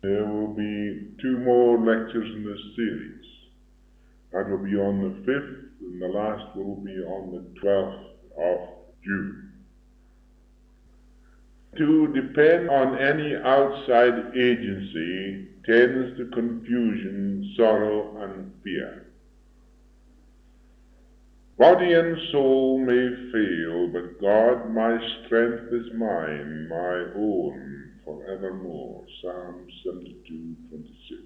There will be two more lectures in this series. That will be on the 5th, and the last will be on the 12th of June. To depend on any outside agency tends to confusion, sorrow, and fear. Body and soul may fail, but God, my strength is mine, my own, forevermore. Psalm 72:26.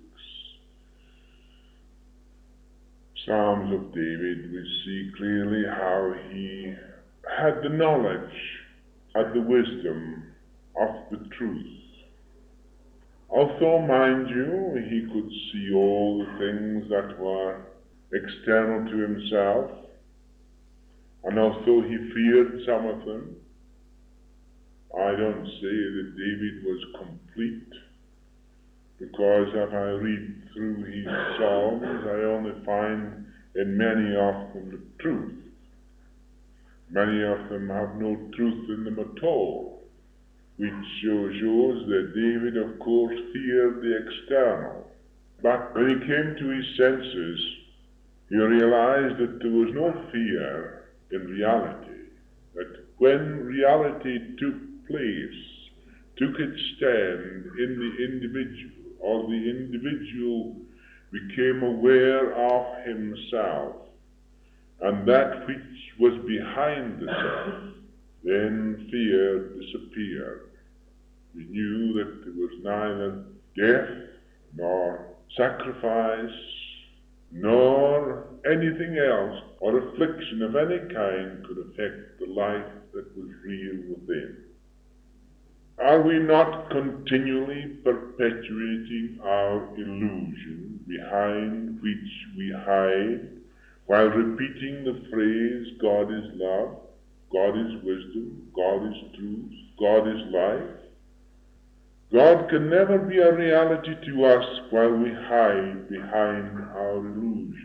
Psalms of David, we see clearly how he had the knowledge, had the wisdom of the truth. Although, mind you, he could see all the things that were external to himself, and although he feared some of them, I don't say that David was complete, because if I read through his Psalms, I only find in many of them the truth. Many of them have no truth in them at all, which shows that David, of course, feared the external. But when he came to his senses, he realized that there was no fear in reality, that when reality took place, took its stand in the individual, or the individual became aware of himself and that which was behind the self, then fear disappeared. We knew that there was neither death nor sacrifice nor anything else or affliction of any kind could affect the life that was real within. Are we not continually perpetuating our illusion behind which we hide while repeating the phrase, God is love, God is wisdom, God is truth, God is life? God can never be a reality to us while we hide behind our illusions.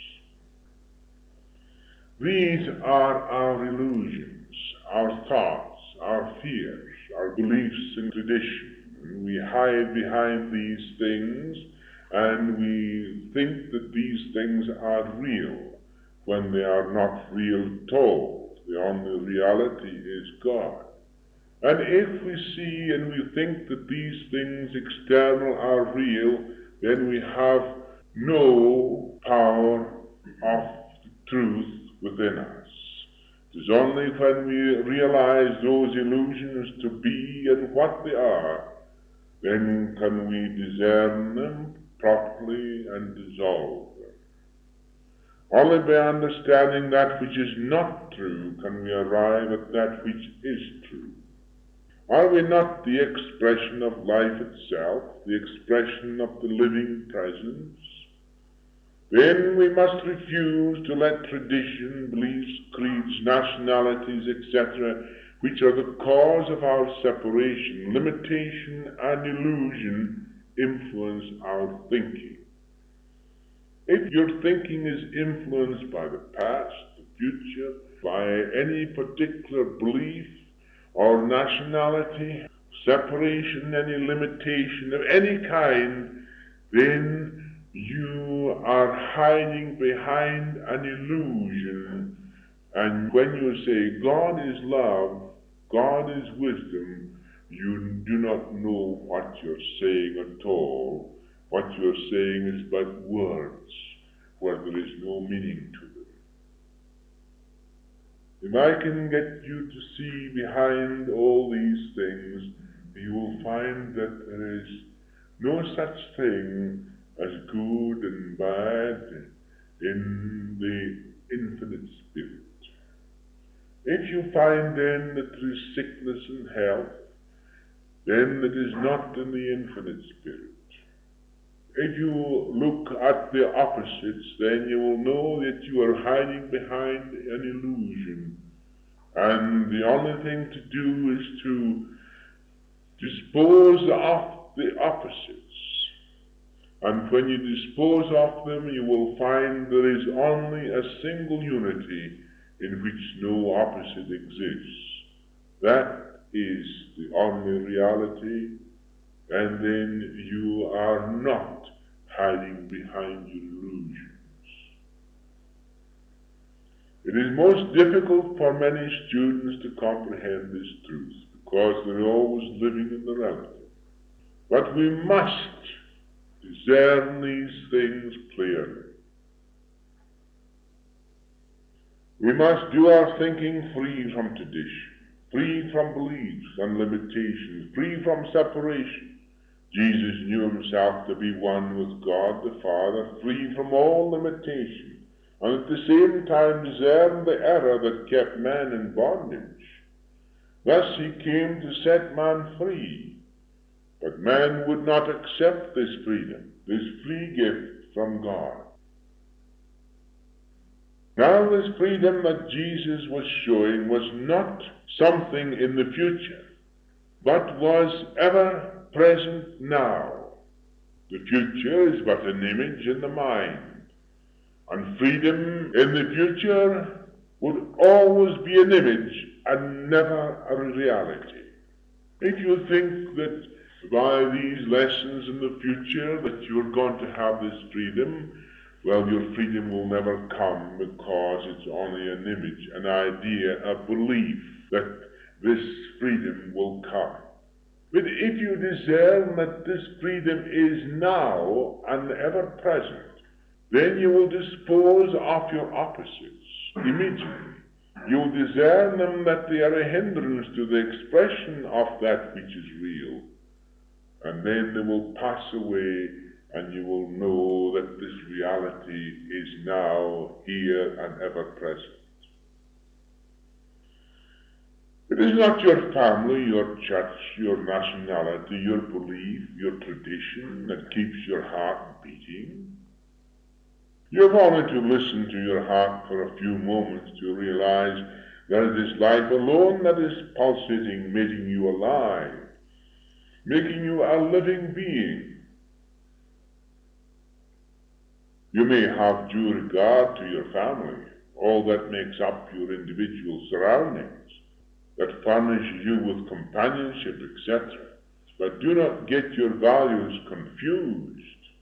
These are our illusions, our thoughts, our fears, our beliefs and tradition. And we hide behind these things, and we think that these things are real when they are not real at all. The only reality is God. And if we see and we think that these things external are real, then we have no power of the truth within us. It is only when we realize those illusions to be and what they are, then can we discern them properly and dissolve them. Only by understanding that which is not true can we arrive at that which is true. Are we not the expression of life itself, the expression of the living presence? Then we must refuse to let tradition, beliefs, creeds, nationalities, etc., which are the cause of our separation, limitation, and illusion, influence our thinking. If your thinking is influenced by the past, the future, by any particular belief, or nationality, separation, any limitation of any kind, then you are hiding behind an illusion. And when you say God is love, God is wisdom, you do not know what you're saying at all. What you're saying is but words where there is no meaning to them. If I can get you to see behind all these things, you will find that there is no such thing as good and bad in the infinite spirit. If you find then that there is sickness and health, then it is not in the infinite spirit. If you look at the opposites, then you will know that you are hiding behind an illusion. And the only thing to do is to dispose of the opposites. And when you dispose of them, you will find there is only a single unity in which no opposite exists. That is the only reality, and then you are not hiding behind your illusions. It is most difficult for many students to comprehend this truth because they're always living in the relative. But we must discern these things clearly. We must do our thinking free from tradition, free from beliefs and limitations, free from separation. Jesus knew himself to be one with God the Father, free from all limitation, and at the same time discerned the error that kept man in bondage. Thus he came to set man free. But man would not accept this freedom, this free gift from God. Now this freedom that Jesus was showing was not something in the future, but was ever present now. The future is but an image in the mind, and freedom in the future would always be an image and never a reality. If you think that by these lessons in the future that you're going to have this freedom, well, your freedom will never come because it's only an image, an idea, a belief that this freedom will come. But if you discern that this freedom is now and ever present, then you will dispose of your opposites immediately. You will discern them that they are a hindrance to the expression of that which is real. And then they will pass away, and you will know that this reality is now here and ever present. It is not your family, your church, your nationality, your belief, your tradition that keeps your heart beating. You have only to listen to your heart for a few moments to realize that it is life alone that is pulsating, making you alive, making you a living being. You may have due regard to your family, all that makes up your individual surroundings, that furnish you with companionship, etc. But do not get your values confused.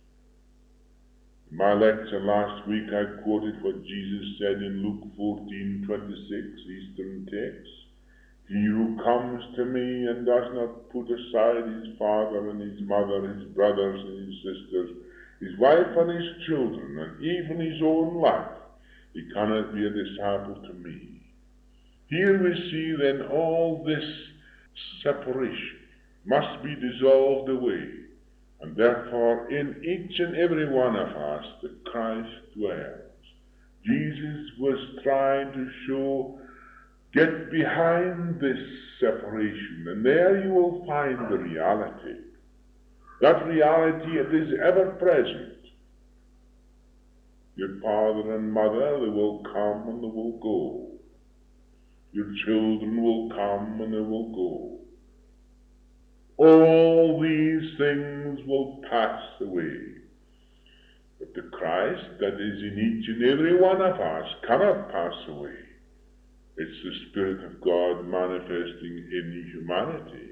In my lecture last week I quoted what Jesus said in Luke 14:26, Eastern text. He who comes to me and does not put aside his father and his mother, his brothers and his sisters, his wife and his children, and even his own life, he cannot be a disciple to me. Here we see then all this separation must be dissolved away, and therefore in each and every one of us the Christ dwells. Jesus was trying to show, get behind this separation, and there you will find the reality. That reality, it is ever present. Your father and mother, they will come and they will go. Your children will come and they will go. All these things will pass away. But the Christ that is in each and every one of us cannot pass away. It's the Spirit of God manifesting in humanity.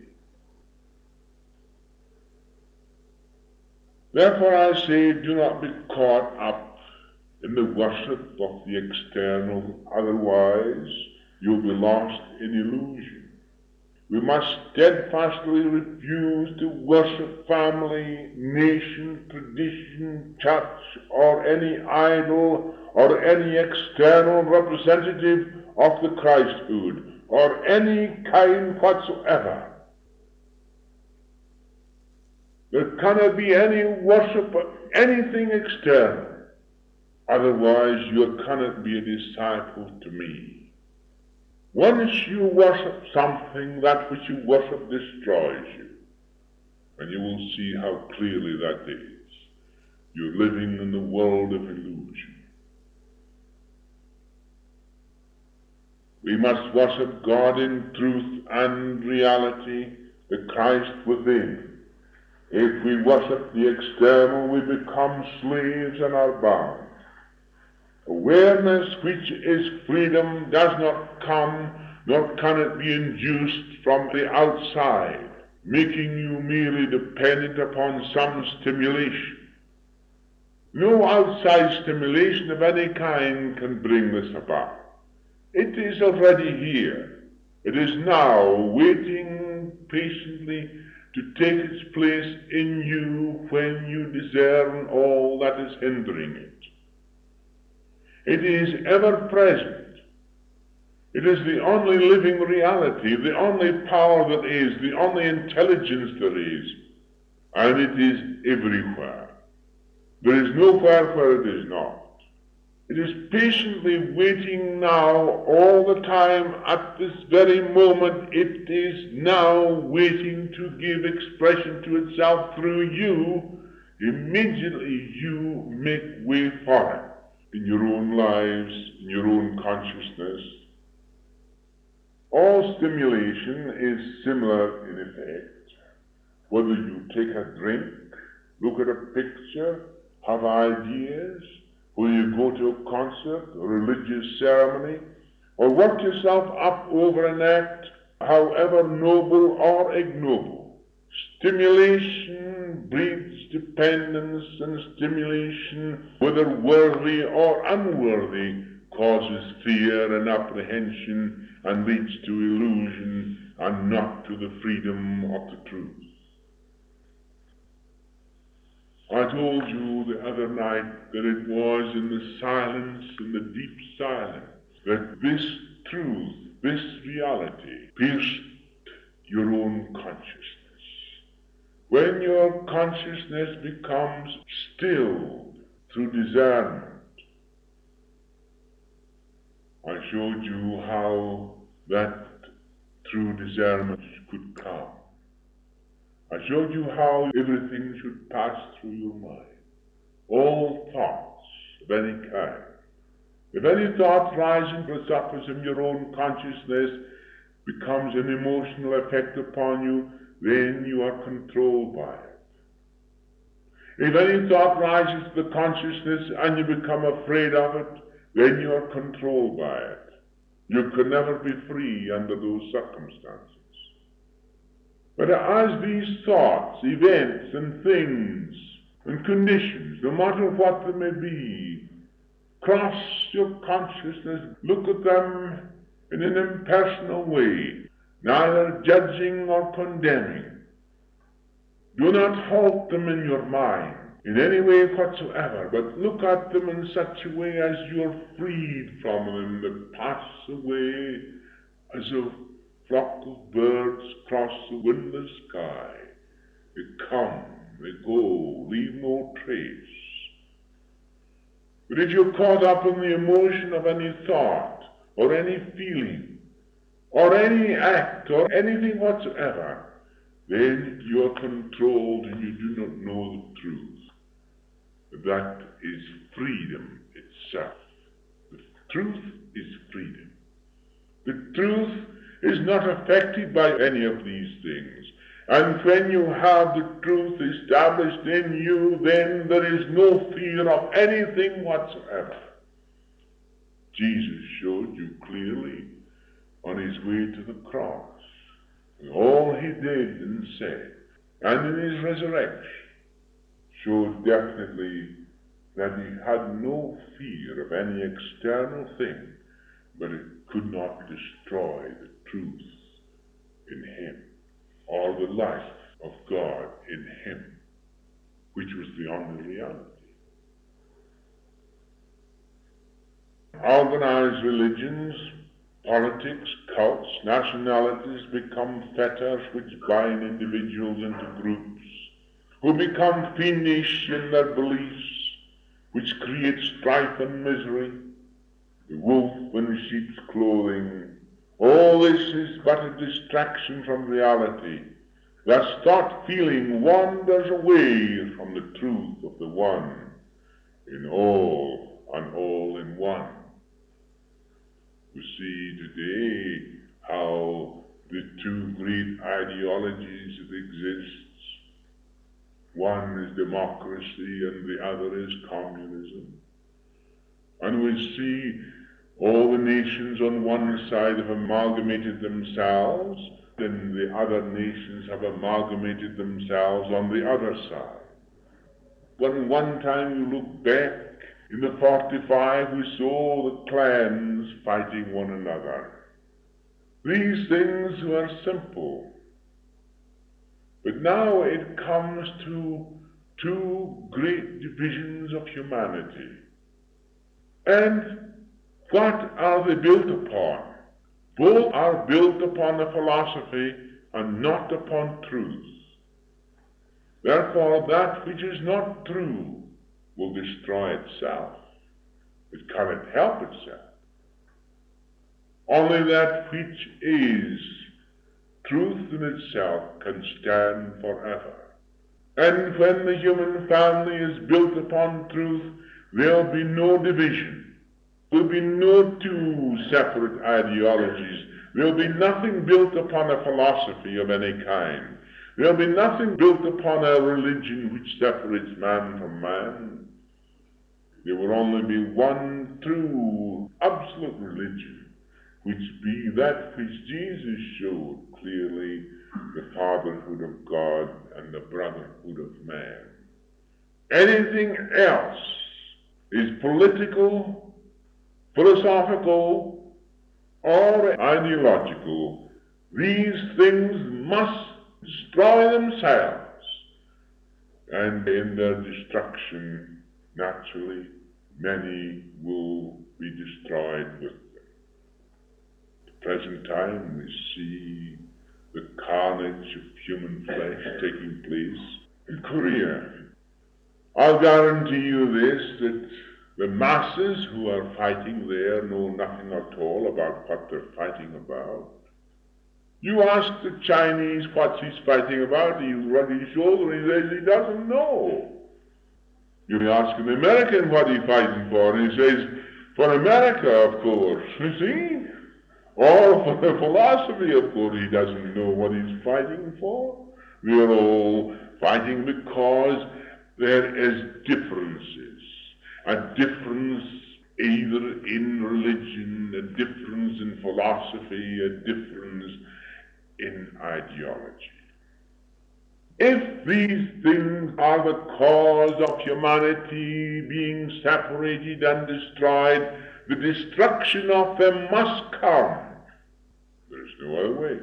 Therefore I say, do not be caught up in the worship of the external, otherwise you'll be lost in illusion. We must steadfastly refuse to worship family, nation, tradition, church, or any idol, or any external representative of the Christhood, or any kind whatsoever. There cannot be any worship of anything external, otherwise you cannot be a disciple to me. Once you worship something, that which you worship destroys you. And you will see how clearly that is. You're living in the world of illusion. We must worship God in truth and reality, the Christ within. If we worship the external, we become slaves and are bound. Awareness, which is freedom, does not come, nor can it be induced from the outside. making you merely dependent upon some stimulation. No outside stimulation of any kind can bring this about. It is already here. It is now waiting patiently to take its place in you when you discern all that is hindering it. It is ever present. It is the only living reality, the only power that is, the only intelligence there is, and it is everywhere. There is nowhere where it is not. It is patiently waiting now all the time at this very moment. It is now waiting to give expression to itself through you. Immediately you make way for it in your own lives, in your own consciousness. All stimulation is similar in effect. Whether you take a drink, look at a picture, have ideas, whether you go to a concert, a religious ceremony, or work yourself up over an act, however noble or ignoble. Stimulation breeds dependence, and stimulation, whether worthy or unworthy, causes fear and apprehension and leads to illusion and not to the freedom of the truth. I told you the other night that it was in the silence, in the deep silence, that this truth, this reality, pierced your own consciousness. When your consciousness becomes stilled through discernment, I showed you how that true discernment could come. I showed you how everything should pass through your mind. All thoughts of any kind. If any thought rising to the surface of your own consciousness becomes an emotional effect upon you, then you are controlled by it. If any thought rises to the consciousness and you become afraid of it, then you are controlled by it. You can never be free under those circumstances. But as these thoughts, events, and things, and conditions, no matter what they may be, cross your consciousness, look at them in an impersonal way, neither judging nor condemning. Do not halt them in your mind in any way whatsoever, but look at them in such a way as you're freed from them, that pass away as a flock of birds cross the windless sky. They come, they go, leave no trace. But if you're caught up in the emotion of any thought, or any feeling, or any act, or anything whatsoever, then you are controlled and you do not know the truth. That is freedom itself. The truth is freedom. The truth is not affected by any of these things. And when you have the truth established in you, then there is no fear of anything whatsoever. Jesus showed you clearly on his way to the cross, and all he did and said, and in his resurrection, showed definitely that he had no fear of any external thing, but it could not destroy the truth in him, or the life of God in him, which was the only reality. Organized religions, politics, cults, nationalities become fetters which bind individuals into groups, who become fiendish in their beliefs, which create strife and misery, the wolf in sheep's clothing. All this is but a distraction from reality. Thus thought feeling wanders away from the truth of the one in all and all in one. We see today how the two great ideologies that exist, one is democracy and the other is communism. And we see all the nations on one side have amalgamated themselves then the other nations have amalgamated themselves on the other side. When one time you look back, in the 45 we saw the clans fighting one another. These things were simple. But now it comes to two great divisions of humanity. And what are they built upon? Both are built upon a philosophy and not upon truth. Therefore, that which is not true will destroy itself. It cannot help itself. Only that which is truth in itself can stand forever. And when the human family is built upon truth, there'll be no division. There'll be no two separate ideologies. There'll be nothing built upon a philosophy of any kind. There'll be nothing built upon a religion which separates man from man. There will only be one true, absolute religion, which be that which Jesus showed clearly, the fatherhood of God and the brotherhood of man. Anything else is political, philosophical, or ideological. These things must destroy themselves, and in their destruction, naturally, many will be destroyed with them. At the present time, we see the carnage of human flesh taking place in Korea. I'll guarantee you this, that the masses who are fighting there know nothing at all about what they're fighting about. You ask the Chinese what he's fighting about, he rubs his shoulder and he says he doesn't know. You ask an American what he's fighting for, and he says, for America, of course, you see? Or for the philosophy, of course, he doesn't know what he's fighting for. We're all fighting because there is differences. A difference either in religion, a difference in philosophy, a difference in ideology. If these things are the cause of humanity being separated and destroyed, the destruction of them must come. There's no other way.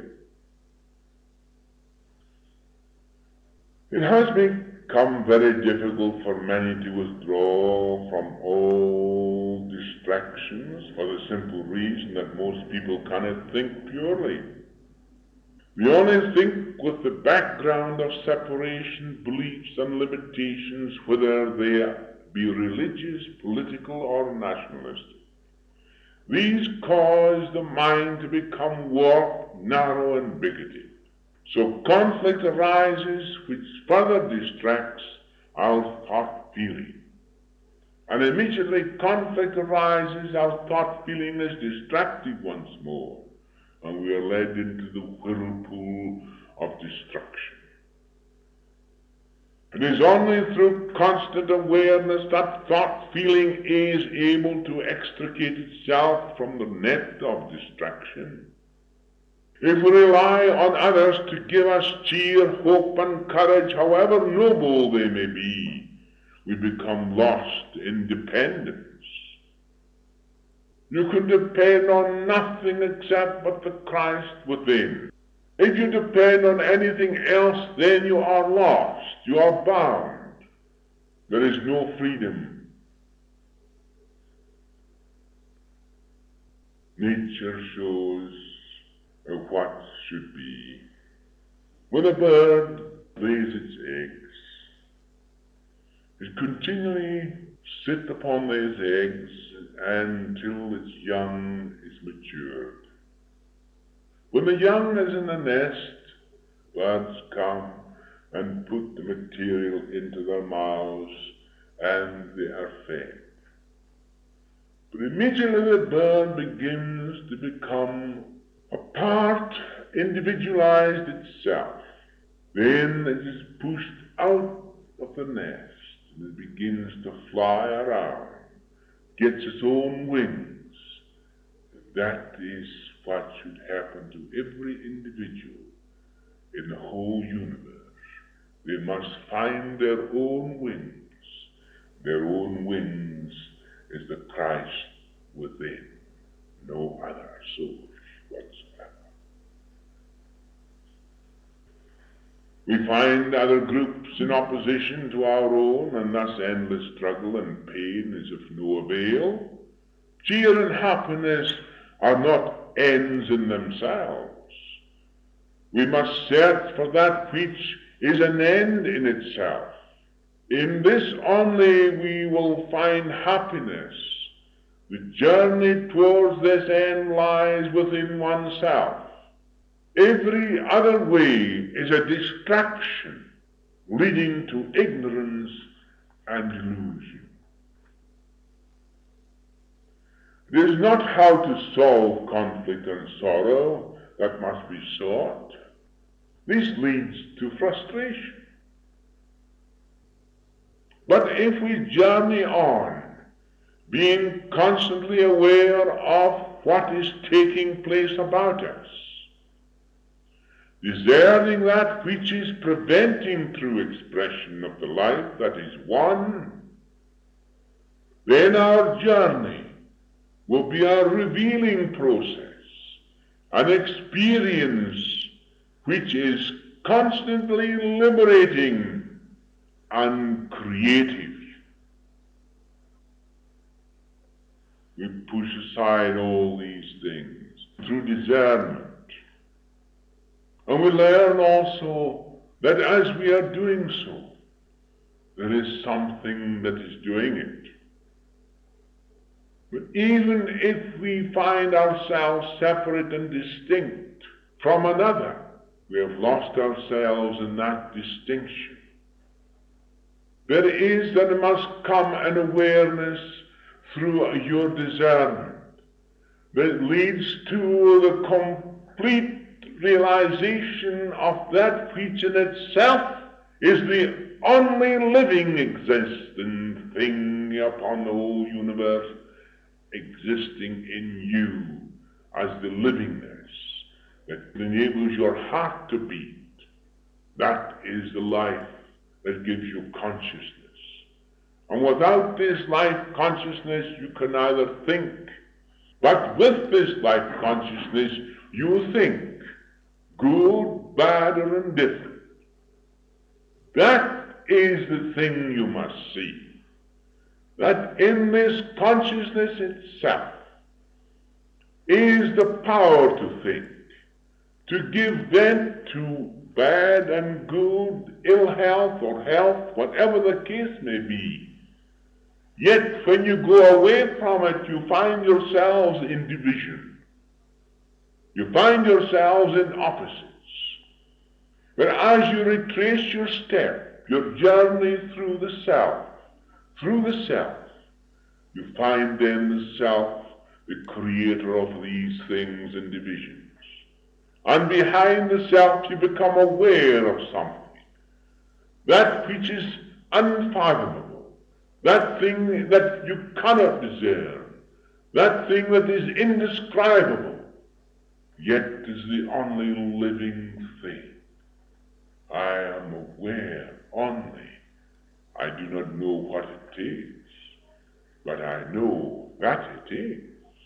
It has become very difficult for many to withdraw from all distractions for the simple reason that most people cannot think purely. We only think with the background of separation, beliefs, and limitations, whether they be religious, political, or nationalistic. These cause the mind to become warped, narrow, and bigoted. So conflict arises which further distracts our thought feeling. And immediately conflict arises, our thought feeling is distracted once more, and we are led into the whirlpool of destruction. It is only through constant awareness that thought feeling is able to extricate itself from the net of distraction. If we rely on others to give us cheer, hope, and courage, however noble they may be, we become lost in dependence. You can depend on nothing except but the Christ within. If you depend on anything else, then you are lost. You are bound. There is no freedom. Nature shows what should be. When a bird lays its eggs, it continually sits upon those eggs until its young is matured. When the young is in the nest, birds come and put the material into their mouths and they are fed. But immediately the bird begins to become a part, individualized itself. Then it is pushed out of the nest and it begins to fly around, gets its own wings. That is what should happen to every individual in the whole universe. They must find their own wings. Their own wings is the Christ within, no other source whatsoever. We find other groups in opposition to our own, and thus endless struggle and pain is of no avail. Cheer and happiness are not ends in themselves. We must search for that which is an end in itself. In this only we will find happiness. The journey towards this end lies within oneself. Every other way is a distraction leading to ignorance and illusion. It is not how to solve conflict and sorrow that must be sought. This leads to frustration. But if we journey on, being constantly aware of what is taking place about us, discerning that which is preventing true expression of the life that is one, then our journey will be a revealing process, an experience which is constantly liberating and creative. We push aside all these things through discernment. And we learn also that as we are doing so, there is something that is doing it. But even if we find ourselves separate and distinct from another, we have lost ourselves in that distinction. There must come an awareness through your discernment that leads to the complete realization of that which in itself is the only living existing thing upon the whole universe, existing in you as the livingness that enables your heart to beat. That is the life that gives you consciousness. And without this life consciousness, you can neither think. But with this life consciousness, you think good, bad, or indifferent. That is the thing you must see. That in this consciousness itself is the power to think, to give vent to bad and good, ill health or health, whatever the case may be. Yet when you go away from it, you find yourselves in division. You find yourselves in opposites. But as you retrace your step, your journey through the self, you find then the self, the creator of these things and divisions. And behind the self you become aware of something, that which is unfathomable, that thing that you cannot discern, that thing that is indescribable, yet is the only living thing. I am aware only. I do not know what it is, but I know that it is.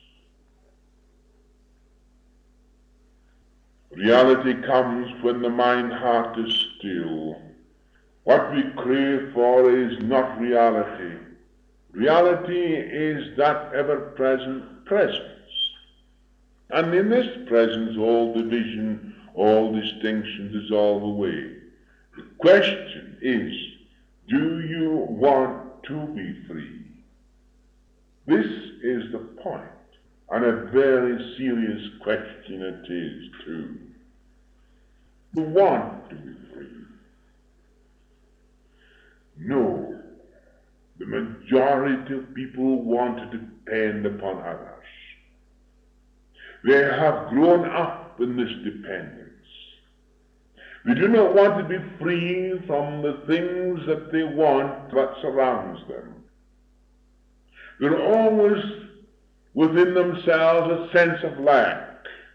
Reality comes when the mind-heart is still. What we crave for is not reality. Reality is that ever-present presence. And in this presence, all division, all distinction dissolve away. The question is, do you want to be free? This is the point, and a very serious question it is too. You want to be free? No. The majority of people want to depend upon others. They have grown up in this dependence. They do not want to be free from the things that they want that surrounds them. They're always within themselves a sense of lack.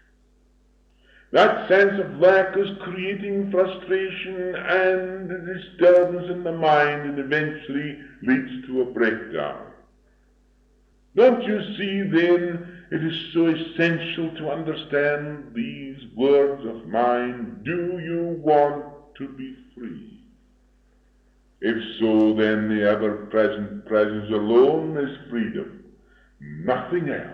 That sense of lack is creating frustration and disturbance in the mind, and eventually leads to a breakdown. Don't you see then it is so essential to understand these words of mine? Do you want to be free? If so, then the ever-present presence alone is freedom, nothing else.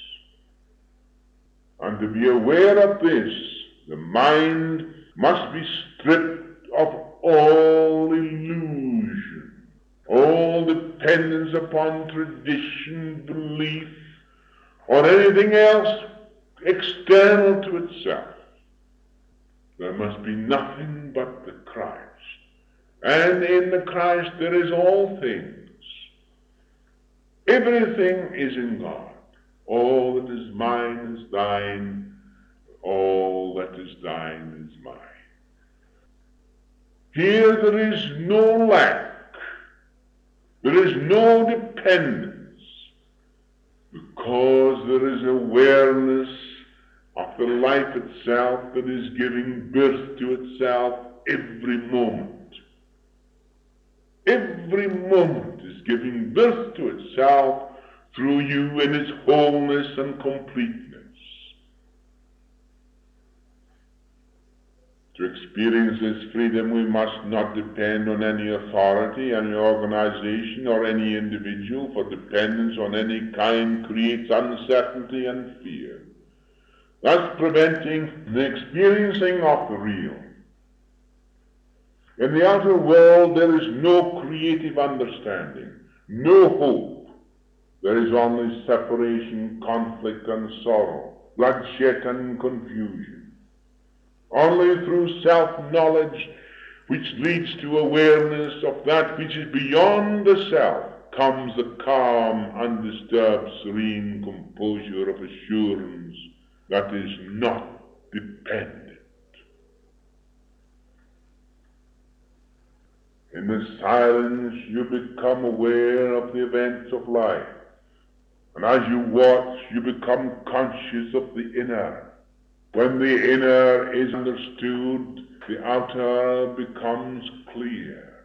And to be aware of this, the mind must be stripped of all illusion, all dependence upon tradition, belief, or anything else external to itself. There must be nothing but the Christ. And in the Christ there is all things. Everything is in God. All that is mine is thine. All that is thine is mine. Here there is no lack. There is no dependence, because there is awareness of the life itself that is giving birth to itself every moment. Every moment is giving birth to itself through you in its wholeness and completeness. To experience this freedom, we must not depend on any authority, any organization, or any individual, for dependence on any kind creates uncertainty and fear, thus preventing the experiencing of the real. In the outer world there is no creative understanding, no hope. There is only separation, conflict, and sorrow, bloodshed and confusion. Only through self-knowledge, which leads to awareness of that which is beyond the self, comes the calm, undisturbed, serene composure of assurance that is not dependent. In the silence you become aware of the events of life, and as you watch you become conscious of the inner. When the inner is understood, the outer becomes clear.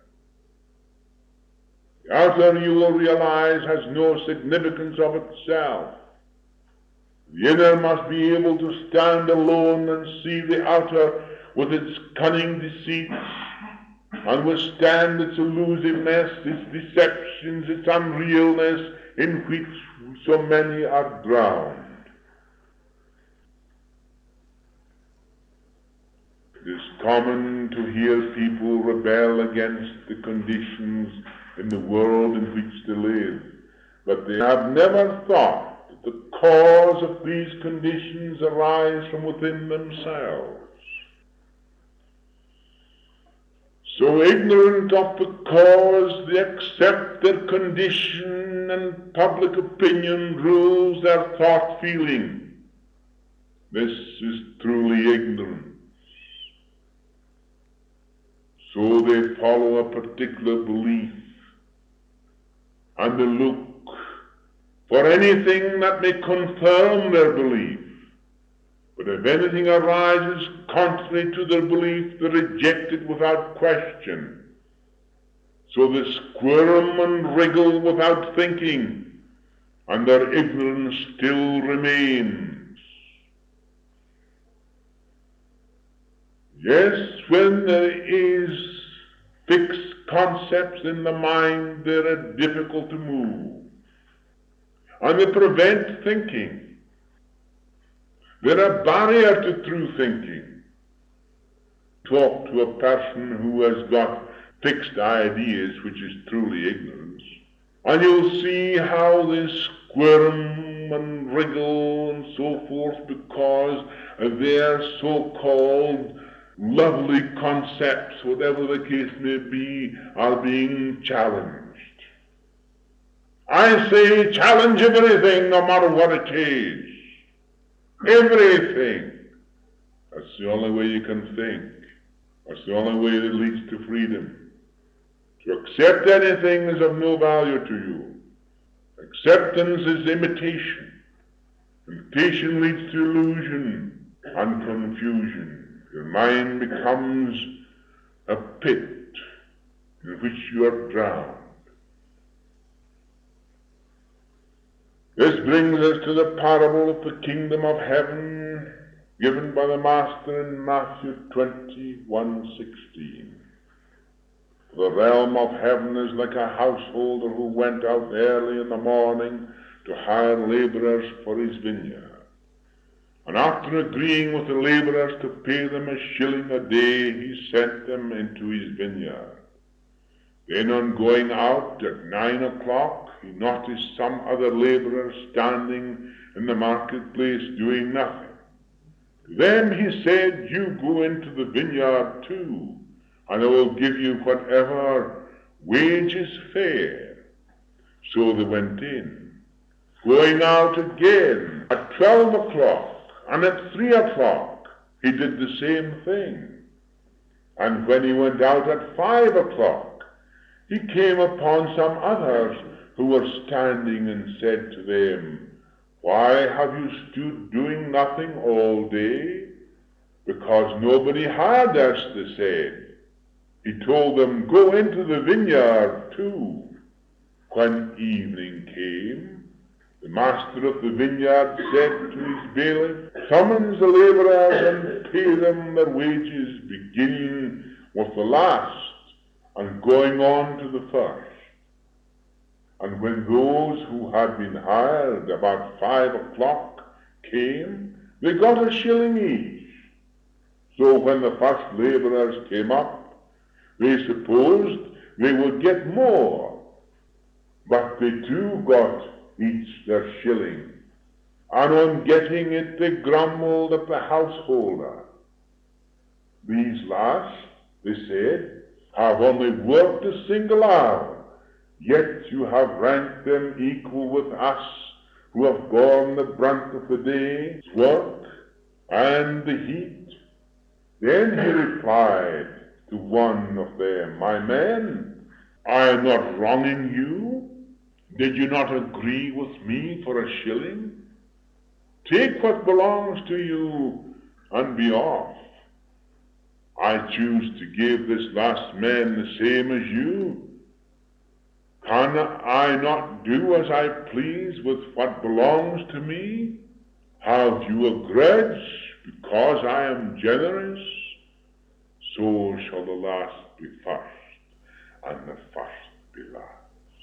The outer, you will realize, has no significance of itself. The inner must be able to stand alone and see the outer with its cunning deceits, and withstand its elusiveness, its deceptions, its unrealness, in which so many are drowned. It is common to hear people rebel against the conditions in the world in which they live, but they have never thought that the cause of these conditions arise from within themselves. So ignorant of the cause, they accept their condition, and public opinion rules their thought feeling. This is truly ignorance. So they follow a particular belief, and they look for anything that may confirm their belief. But if anything arises contrary to their belief, they reject it without question. So they squirm and wriggle without thinking, and their ignorance still remains. Yes, when there is fixed concepts in the mind, they are difficult to move, and they prevent thinking. They're a barrier to true thinking. Talk to a person who has got fixed ideas, which is truly ignorance, and you'll see how they squirm and wriggle and so forth, because their so-called lovely concepts, whatever the case may be, are being challenged. I say challenge everything, no matter what it is. Everything. That's the only way you can think. That's the only way that leads to freedom. To accept anything is of no value to you. Acceptance is imitation. Imitation leads to illusion. and confusion. Your mind becomes a pit in which you are drowned. This brings us to the parable of the kingdom of heaven given by the Master in Matthew 21:16. The realm of heaven is like a householder who went out early in the morning to hire laborers for his vineyard. And after agreeing with the laborers to pay them a shilling a day, he sent them into his vineyard. Then on going out at 9 o'clock, he noticed some other laborers standing in the marketplace doing nothing. To them he said, "You go into the vineyard too, and I will give you whatever wage is fair." So they went in. Going out again at 12 o'clock, and at 3 o'clock he did the same thing. And when he went out at 5 o'clock, he came upon some others who were standing and said to them, "Why have you stood doing nothing all day?" "Because nobody hired us," they said. He told them, "Go into the vineyard too." When evening came, the master of the vineyard said to his bailiff, "Summons the laborers and pay them their wages, beginning with the last and going on to the first." And when those who had been hired about 5 o'clock came, they got a shilling each. So when the first laborers came up, they supposed they would get more, but they too got each their shilling. And on getting it, they grumbled at the householder. "These last," they said, "have only worked a single hour, yet you have ranked them equal with us, who have borne the brunt of the day's work and the heat." Then he replied to one of them, "My men, I am not wronging you. Did you not agree with me for a shilling? Take what belongs to you and be off. I choose to give this last man the same as you. Can I not do as I please with what belongs to me? Have you a grudge because I am generous? So shall the last be first, and the first be last."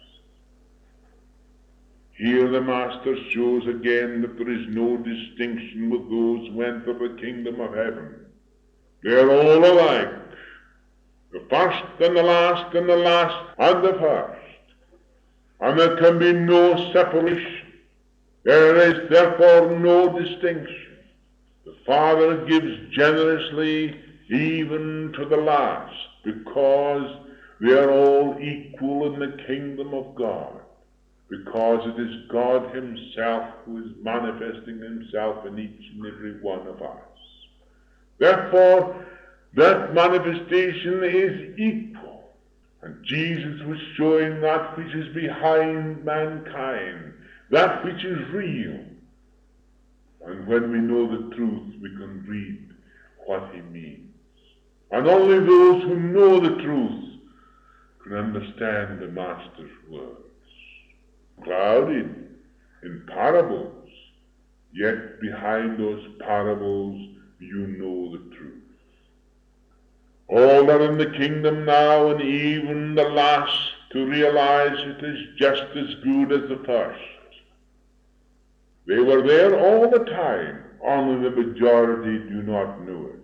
Here the Master shows again that there is no distinction with those who enter the kingdom of heaven. They are all alike, the first and the last and the last and the first. And there can be no separation. There is therefore no distinction. The Father gives generously even to the last, because they are all equal in the kingdom of God, because it is God himself who is manifesting himself in each and every one of us. Therefore, that manifestation is equal. And Jesus was showing that which is behind mankind, that which is real. And when we know the truth, we can read what he means. And only those who know the truth can understand the Master's words. Clouded in parables, yet behind those parables you know the truth. All are in the kingdom now, and even the last to realize it is just as good as the first. They were there all the time, only the majority do not know it.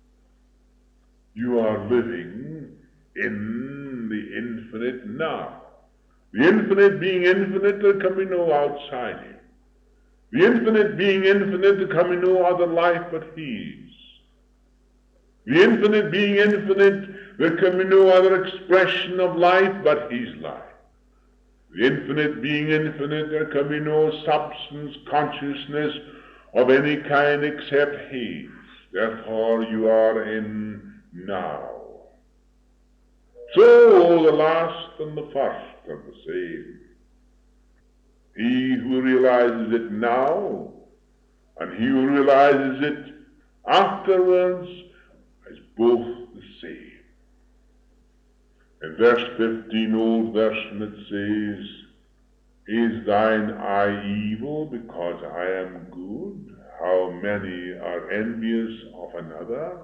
You are living in the infinite now. The infinite being infinite, there can be no outside him. The infinite being infinite, there can be no other life but his. The infinite being infinite, there can be no other expression of life but his life. The infinite being infinite, there can be no substance, consciousness of any kind except his. Therefore you are in now. So the last and the first are the same. He who realizes it now, and he who realizes it afterwards as both the same. In verse 15, Old Version, it says, Is thine eye evil because I am good? How many are envious of another?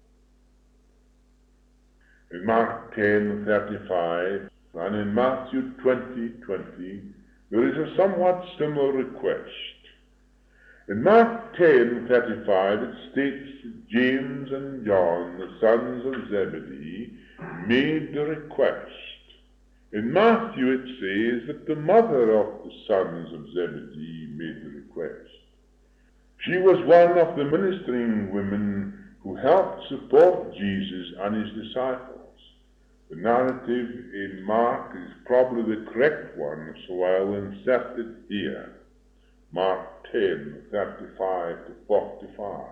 In Mark 10:35 and in Matthew 20:20, there is a somewhat similar request. In Mark 10:35 it states that James and John, the sons of Zebedee, made the request. In Matthew it says that the mother of the sons of Zebedee made the request. She was one of the ministering women who helped support Jesus and his disciples. The narrative in Mark is probably the correct one, so I will insert it here. Mark 10:35 to 45.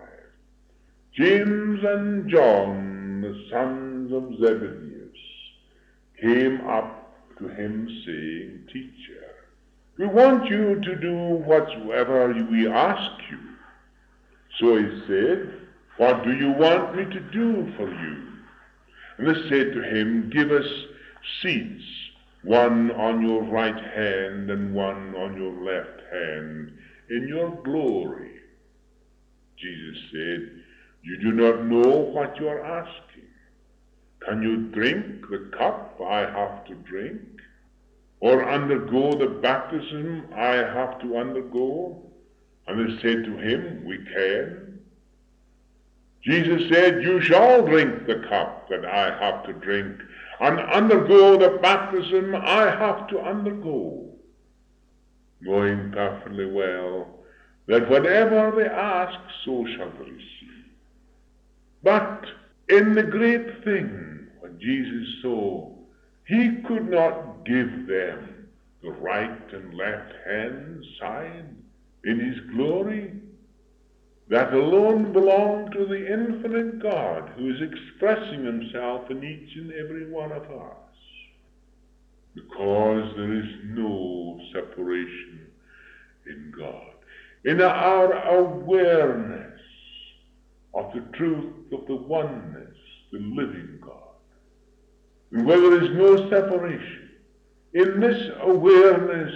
James and John, the sons of Zebedee, came up to him saying, Teacher, we want you to do whatsoever we ask you. So he said, What do you want me to do for you? And they said to him, Give us seats, one on your right hand and one on your left hand, in your glory. Jesus said, You do not know what you are asking. Can you drink the cup I have to drink, or undergo the baptism I have to undergo? And they said to him, We can. Jesus said, You shall drink the cup that I have to drink, and undergo the baptism I have to undergo, knowing perfectly well that whatever they ask, so shall they receive. But in the great thing, what Jesus saw, he could not give them the right and left hand side in his glory. That alone belonged to the infinite God who is expressing himself in each and every one of us. Because there is no separation in God. In our awareness of the truth of the oneness, the living God, and where there is no separation, in this awareness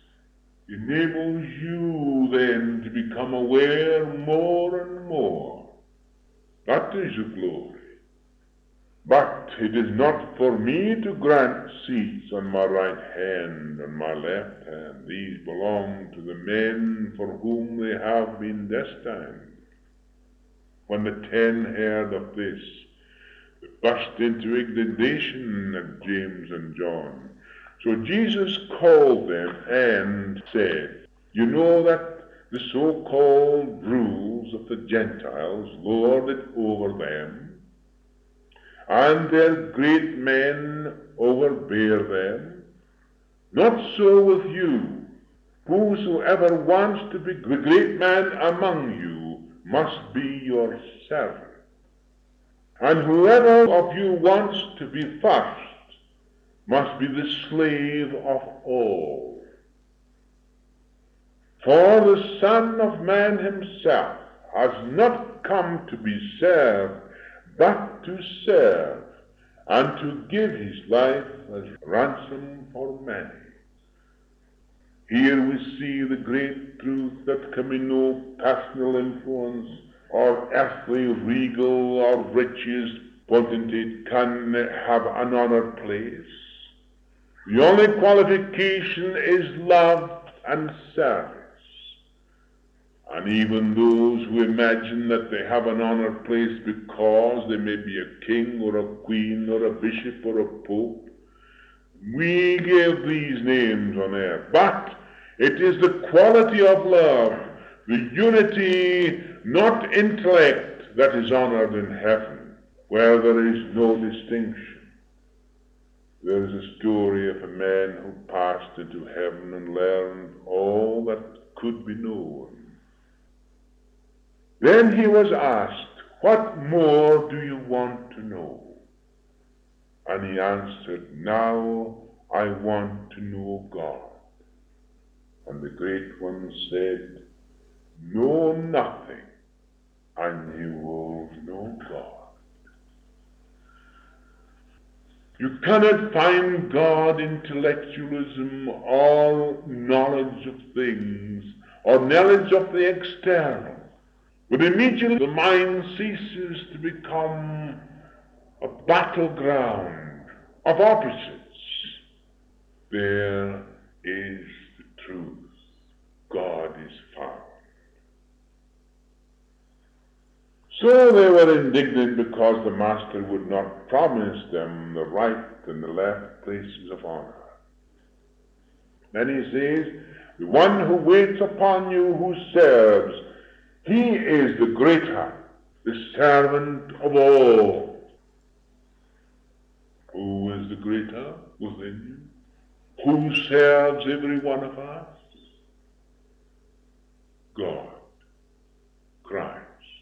enables you then to become aware more and more. That is the glory. But it is not for me to grant seats on my right hand and my left hand. These belong to the men for whom they have been destined. When the 10 heard of this, they burst into indignation at James and John. So Jesus called them and said, You know that the so-called rules of the Gentiles lord it over them, and their great men overbear them. Not so with you. Whosoever wants to be the great man among you must be your servant. And whoever of you wants to be first must be the slave of all. For the Son of Man himself has not come to be served, but to serve, and to give his life as ransom for many. Here we see the great truth that can be no personal influence or earthly, regal, or riches potentate can have an honored place. The only qualification is love and service. And even those who imagine that they have an honored place because they may be a king or a queen or a bishop or a pope, we give these names on earth. But it is the quality of love, the unity, not intellect, that is honored in heaven, where there is no distinction. There is a story of a man who passed into heaven and learned all that could be known. Then he was asked, What more do you want to know? And he answered, Now I want to know God. And the great one said, Know nothing and you will know God. You cannot find God in intellectualism or knowledge of things or knowledge of the external. But immediately the mind ceases to become a battleground of opposites. There is the truth. God is found. So they were indignant because the master would not promise them the right and the left places of honor. Then he says, the one who waits upon you, who serves, he is the greater, the servant of all. Who is the greater within you? Who serves every one of us? God, Christ.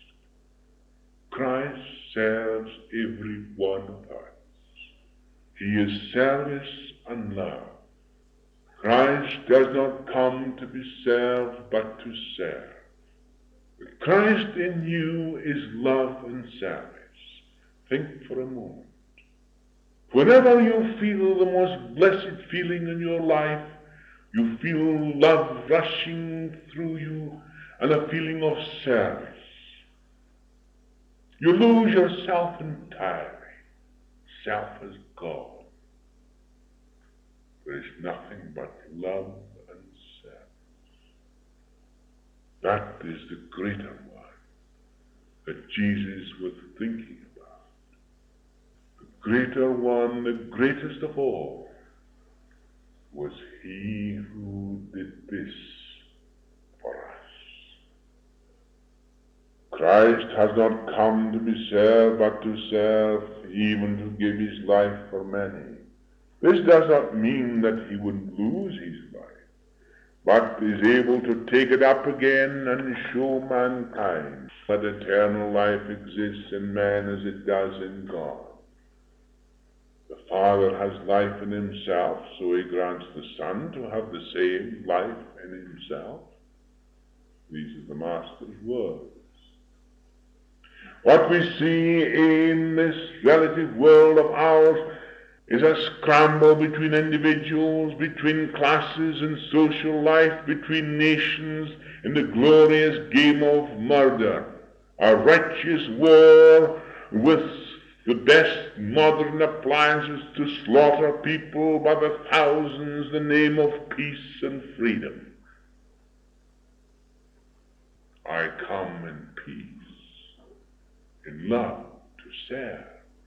Christ serves every one of us. He is service and love. Christ does not come to be served, but to serve. Christ in you is love and service. Think for a moment. Whenever you feel the most blessed feeling in your life, you feel love rushing through you and a feeling of service. You lose yourself entirely. Self is gone. There is nothing but love and service. That is the greater one that Jesus was thinking about. The greater one, the greatest of all, was he who did this for us. Christ has not come to be served, but to serve, even to give his life for many. This does not mean that he would lose his life, but is able to take it up again and show mankind that eternal life exists in man as it does in God. The Father has life in himself, so he grants the Son to have the same life in himself. These are the Master's words. What we see in this relative world of ours is a scramble between individuals, between classes and social life, between nations in the glorious game of murder, a righteous war with the best modern appliances to slaughter people by the thousands in the name of peace and freedom. I come in peace, in love to serve.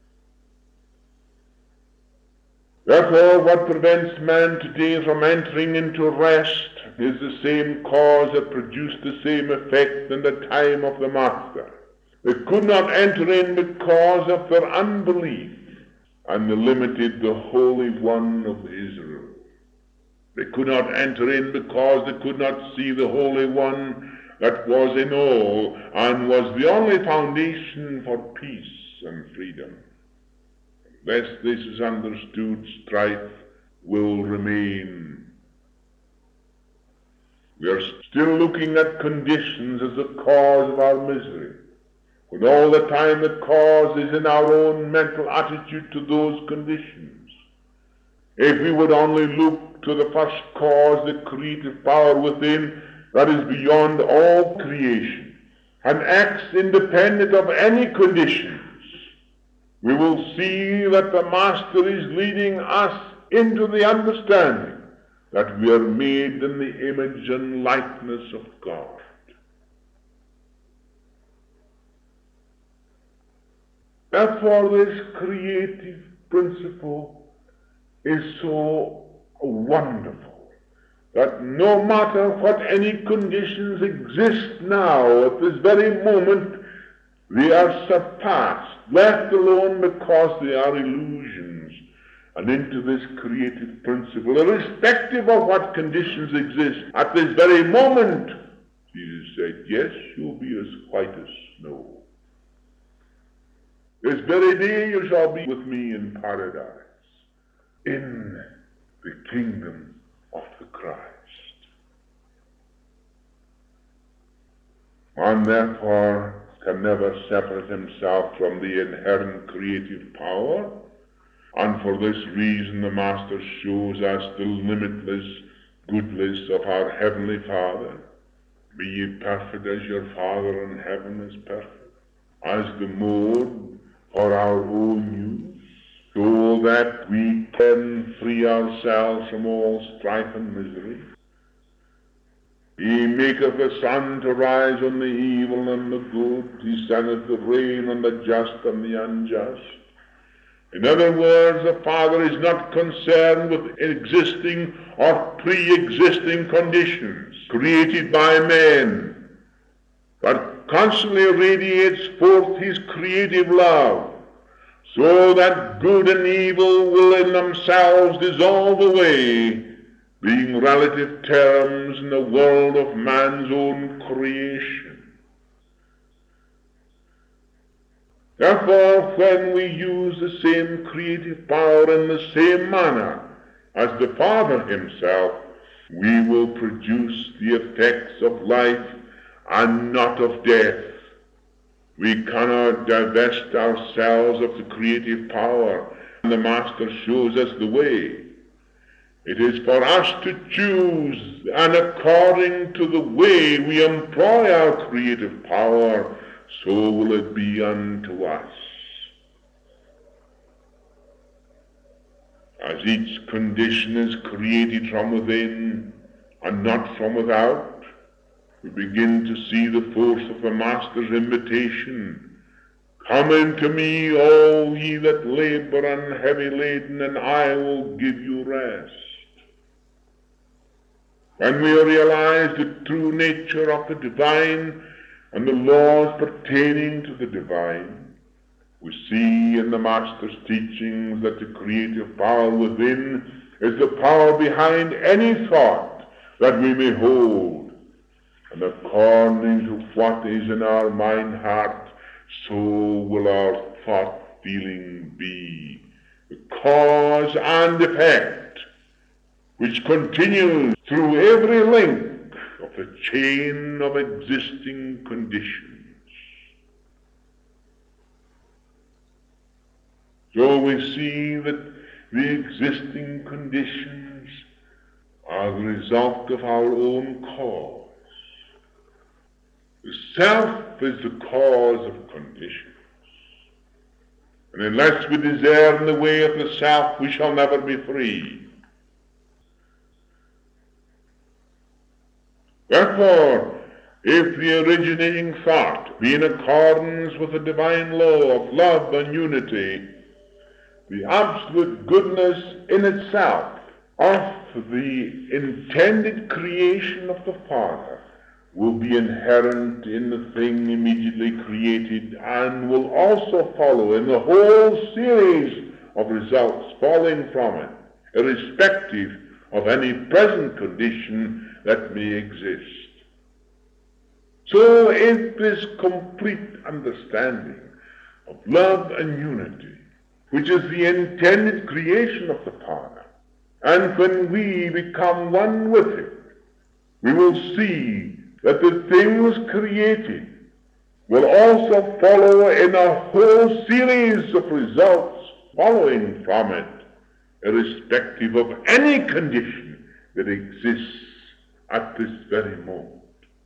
Therefore, what prevents man today from entering into rest is the same cause that produced the same effect in the time of the Master. They could not enter in because of their unbelief, and they limited the Holy One of Israel. They could not enter in because they could not see the Holy One that was in all and was the only foundation for peace and freedom. Lest this is understood, strife will remain. We are still looking at conditions as the cause of our misery, when all the time the cause is in our own mental attitude to those conditions. If we would only look to the first cause, the creative power within that is beyond all creation, and acts independent of any conditions, we will see that the Master is leading us into the understanding that we are made in the image and likeness of God. Therefore, this creative principle is so wonderful that no matter what any conditions exist now, at this very moment, they are surpassed, left alone because they are illusions, and into this creative principle, irrespective of what conditions exist. At this very moment, Jesus said, yes, you'll be as white as snow. This very day you shall be with me in paradise, in the kingdom of the Christ. And therefore, can never separate himself from the inherent creative power, and for this reason the Master shows us the limitless goodness of our Heavenly Father. Be ye perfect as your Father in heaven is perfect, as the mode for our own use, so that we can free ourselves from all strife and misery. He maketh the sun to rise on the evil and the good. He sendeth the rain on the just and the unjust. In other words, the Father is not concerned with existing or pre-existing conditions created by men, but constantly radiates forth his creative love, so that good and evil will in themselves dissolve away, being relative terms in the world of man's own creation. Therefore, when we use the same creative power in the same manner as the Father himself, we will produce the effects of life and not of death. We cannot divest ourselves of the creative power, and the Master shows us the way. It is for us to choose, and according to the way we employ our creative power, so will it be unto us. As each condition is created from within and not from without, we begin to see the force of the Master's invitation. Come unto me, all ye that labor and heavy laden, and I will give you rest. When we realize the true nature of the divine and the laws pertaining to the divine, we see in the Master's teachings that the creative power within is the power behind any thought that we may hold. And according to what is in our mind heart, so will our thought feeling be. The cause and effect, which continues through every link of the chain of existing conditions. So we see that the existing conditions are the result of our own cause. The self is the cause of conditions. And unless we discern the way of the self, we shall never be free. Therefore, if the originating thought be in accordance with the divine law of love and unity, the absolute goodness in itself of the intended creation of the Father will be inherent in the thing immediately created, and will also follow in the whole series of results following from it, irrespective of any present condition that may exist. So in this complete understanding of love and unity, which is the intended creation of the Father, and when we become one with it, we will see that the things created will also follow in a whole series of results following from it, irrespective of any condition that exists at this very moment.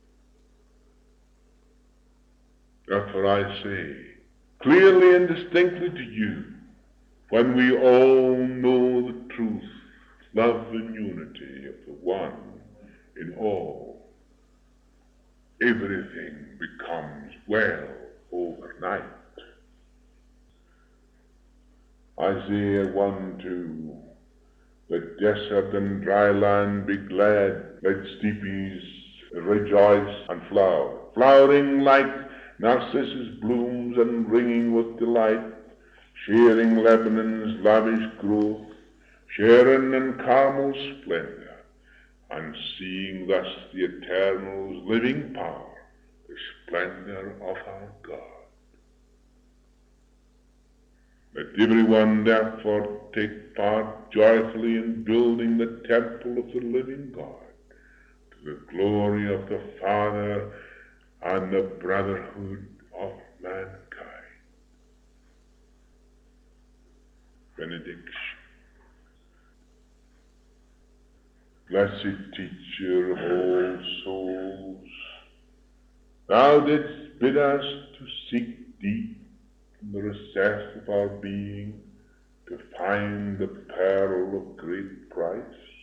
Therefore I say, clearly and distinctly to you, when we all know the truth, love and unity of the one in all, everything becomes well overnight. Isaiah 1:2, let desert and dry land be glad, let steepies rejoice and flower, flowering like narcissus blooms and ringing with delight, sharing Lebanon's lavish growth, Sharon and Carmel's splendor, and seeing thus the Eternal's living power, the splendor of our God. Let everyone therefore take part joyfully in building the temple of the living God, to the glory of the Father and the brotherhood of mankind. Benediction. Blessed Teacher of all souls, thou didst bid us to seek deep in the recess of our being to find the pearl of great price.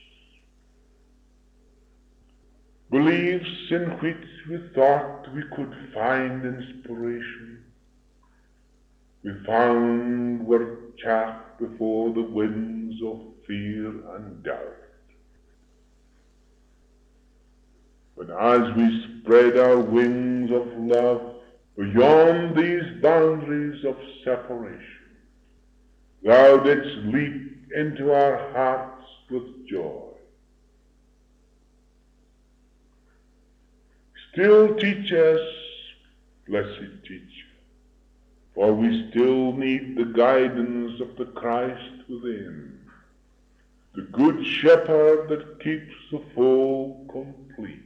Beliefs in which we thought we could find inspiration, we found were chaff before the winds of fear and doubt. But as we spread our wings of love beyond these boundaries of separation, thou didst leap into our hearts with joy. Still teach us, blessed Teacher, for we still need the guidance of the Christ within, the Good Shepherd that keeps the fold complete.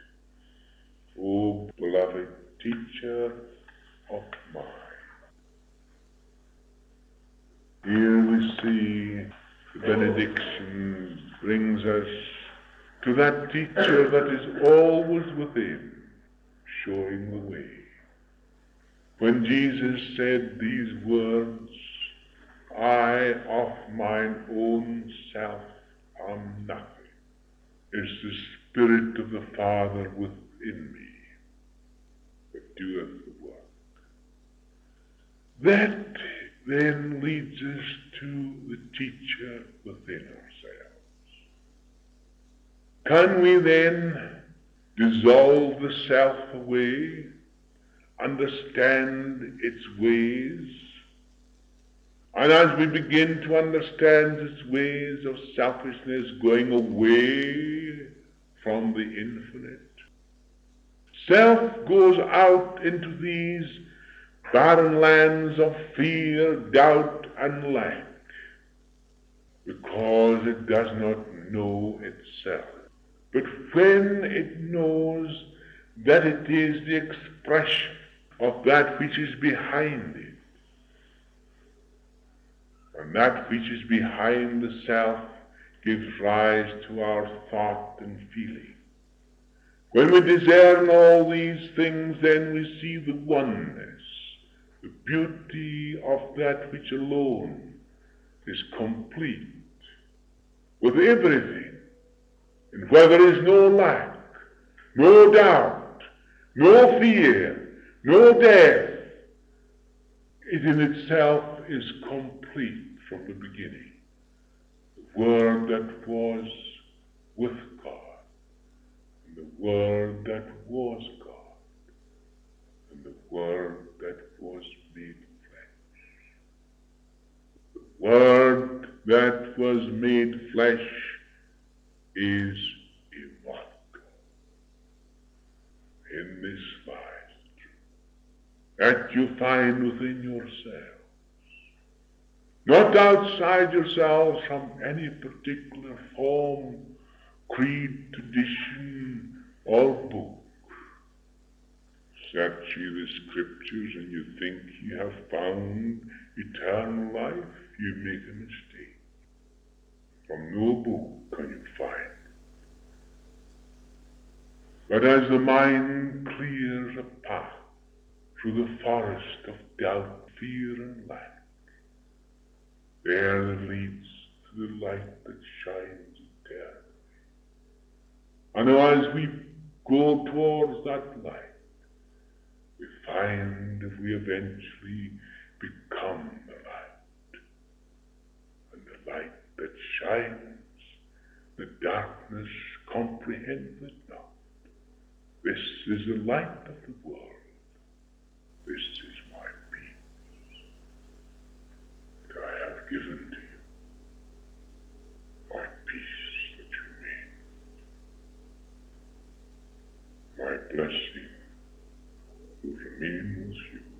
O beloved Teacher of mine. Here we see the benediction brings us to that teacher that is always within, showing the way. When Jesus said these words, I of mine own self am nothing, is the Spirit of the Father within me that doeth the work. That then leads us to the teacher within ourselves. Can we then dissolve the self away, understand its ways, and as we begin to understand its ways of selfishness, going away from the infinite, self goes out into these barren lands of fear, doubt, and lack, because it does not know itself. But when it knows that it is the expression of that which is behind it, and that which is behind the self gives rise to our thought and feeling. When we discern all these things, then we see the oneness, the beauty of that which alone is complete, with everything, and where there is no lack, no doubt, no fear, no death, it in itself is complete from the beginning. The Word that was with God, and the Word that was God, and the Word that was made flesh. The Word that was made flesh is immortal. In this lies that you find within yourselves, not outside yourselves from any particular form, creed, tradition, or book. Search ye the Scriptures and you think you have found eternal life, you make a mistake. From no book can you find. But as the mind clears a path through the forest of doubt, fear, and lack, there it leads to the light that shines eternally. And as we go towards that light, we find if we eventually become the light, and the light that shines, the darkness comprehends it not. This is the light of the world. This is my peace that I have given to you. My peace that you made. My blessing will remain with you.